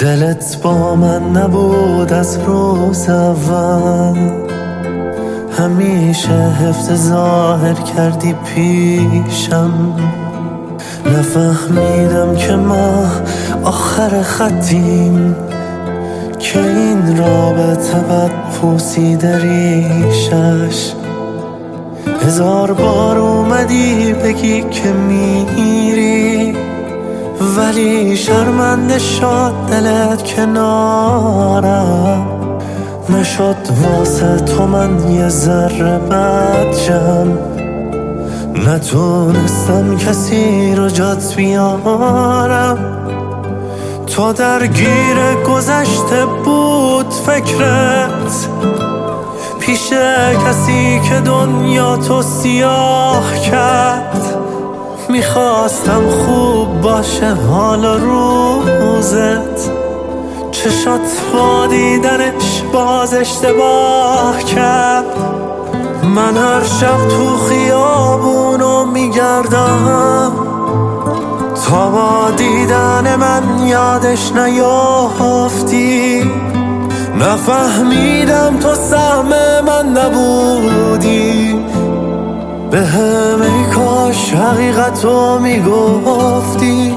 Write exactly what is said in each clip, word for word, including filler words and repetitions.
دلت با من نبود از روز اول، همیشه حفظ ظاهر کردی پیشم. نفهمیدم که ما آخر خطیم، که این رابطه بد پوسیده ریشش. هزار بار اومدی بگی که میری، ولی شرمنده شد دلت کنارم. نشد واسه تو من یه ذره بدجم، نتونستم کسی رو جات بیارم. تو درگیر گذشته بود فکرت، پیش کسی که دنیا تو سیاه کرد. میخواستم خوب باشه حال روزت، چشات با دیدنش باز اشتباه کرد. من هر شب تو خیابونو میگردم، تا با دیدن من یادش نیافتی. نفهمیدم تو سهم من نبودی، به همه کاش حقیقتو میگفتی.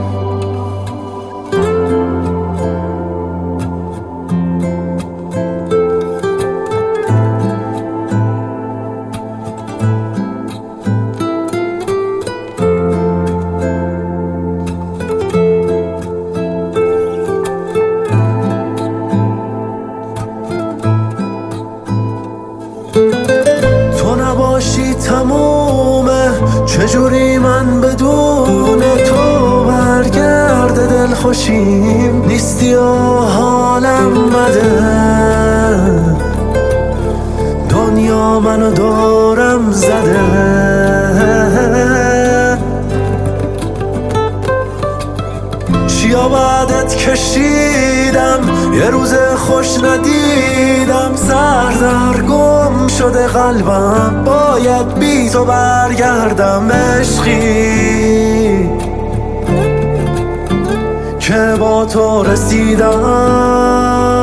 باشی تمومه، چجوری من بدون تو برگرده دل خوشیم نیستی و حالم بده. دنیا منو دورم زده، چیا بعدت کشیدم، یه روز خوش ندیدم. سردرگم شده قلبم، باید بی تو برگردم به عشقی که با تو رسیدم.